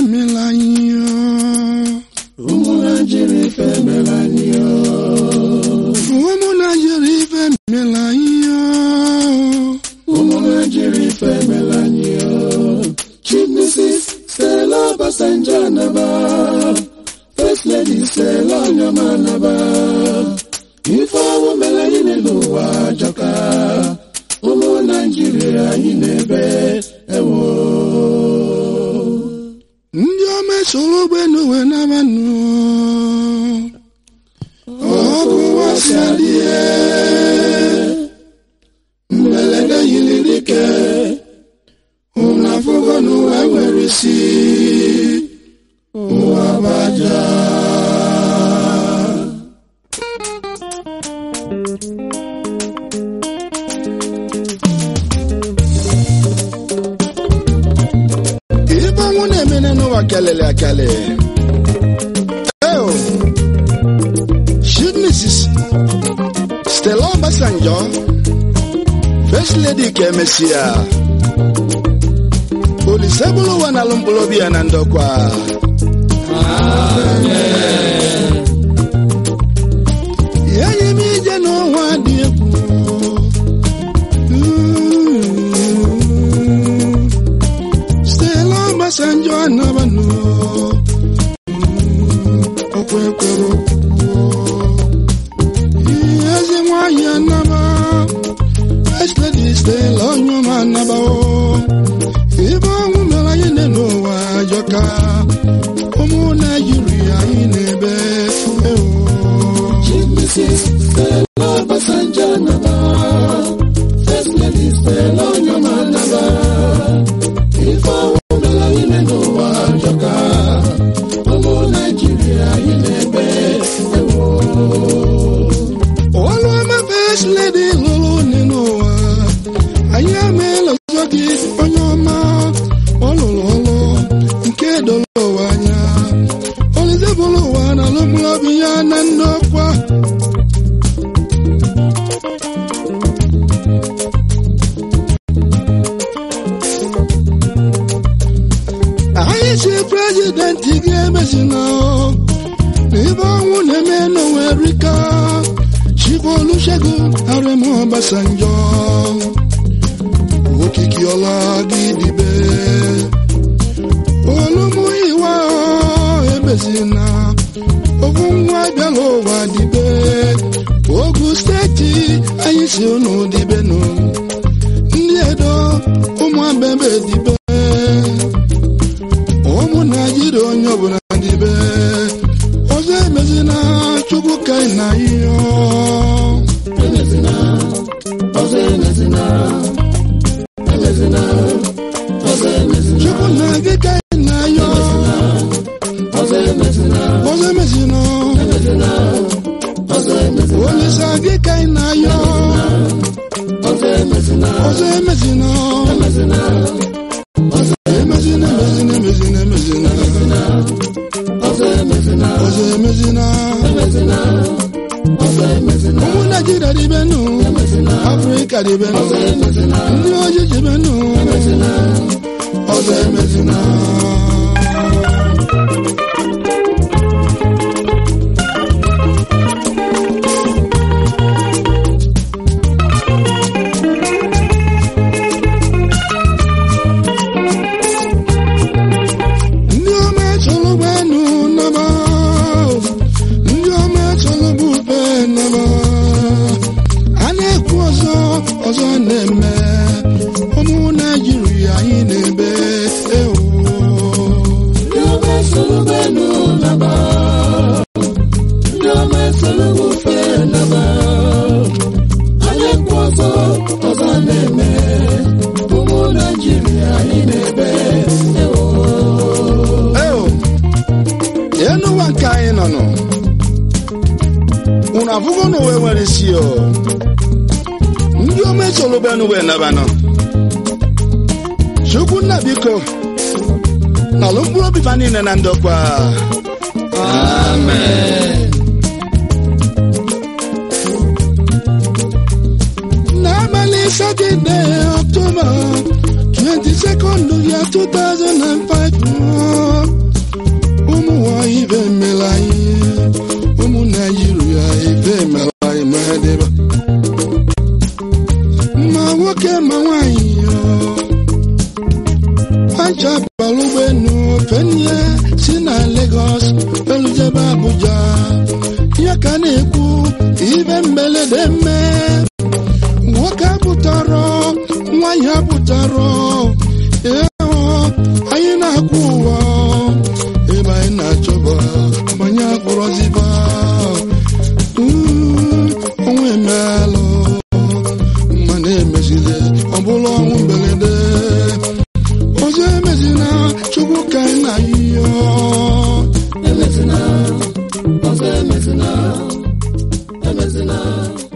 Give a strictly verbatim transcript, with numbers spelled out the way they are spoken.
melanio. Umuna jirife melanio. Umuna jirife melanio. Umuna jirife melanio. Chief Missus Stella Basanjanaba. First Lady Stella Nyamanaba. Ifa umelanine luwa joka. Umu Nigeria inebe ewo. Ndiome solo benu wenabanu. Oku wasadie. Mbelega yilirike. Unafugo nuwe werisi. Uwabaja. Kalele akale. Oh, Chief Missus Stella Basanjo, First Lady Kemesia. Olisabulu wanalumbulo bianandokwa. Amen. Yayi mije no wadiku. Stella Basanjo anabanu. Okwekwero. Yazi mwanya naba. First Lady Stella nyuma naba. Iba umela yine no wajoka. Omu Nigeria inebe. Chief Missus Stella Basanjanaba. First Lady Stella nyuma naba. Ifa umela yine no wajoka. Omu Nigeria inebe. All of my First Lady lulu ninoa. Ayame lozogi onyoma. Ololo nke dolo wanya. Olizebolo wana lumlobi ya nandokwa. Aisi President Igemezina. Niba wune meno Erika. Chibolu Shagun Aremo Basanjo. Okiki ola gidibe. Olumu iwa ebezina. Ogunwa bialo wadibe. Ogu State ayisi onu dibe no. Ndiedo umu abebe dibe. Omu Nigeria onyobu na dibe. Oze emezina chukwu kai na iyo. Emezina, oze emezina. Emezina, oze emezina. Chukwu na gị kai na iyo. Oze emezina. Oze emezina. Emezina, oze emezina. Olisa gị kai na iyo. Oze emezina. Oze emezina. Emezina, oze Emezina, emezina, emezina, emezina. oze emezina. Oze emezina. Emezina, oze emezina. Ụmụ Naịjirịa dịbe nụ. Afrịka dịbe nụ. Ndị ojii dịbe nụ. Oze emezina. Ndị ọma chọrọ gbenu naba. Ndị ọma chọrọ bube naba. A na-ekwu ọzọ ọzọ na-eme. Ụmụ Naịjirịa anyị na-ebe ewo. Ndị ọma soro benu naba. Ndị ọma soro bufe naba. Anyị ekwu ọzọ ọzọ na-eme. Ụmụ Naịjirịa anyị na-ebe ewo. Ewo. Enu ụwa nke anyị nọ nọ. Unu afụgo n'ụwa nwere isi o. Ndị ome soro benu wee naba nọ. Chukwu nna biko. N'alụ mkpụrụ obi fa niile na ndokwa. Amen. N'abalị Saturday, October twenty-second, year two thousand five. fancha balụgbenu fenye si na Lagos belujebe Abuja ya ka na-ekwu ibe mbelede mme nwoke apụtara nwanyị apụtara eho anyị na-akwụ ụwa ebe anyị na-achọba manye akpụrọziba onwe emealụ mana emezile ọ bụla ọnwụ mbelede ọzọ emezina Chukwu ka anyị na iyo emezina ọzọ emezina emezina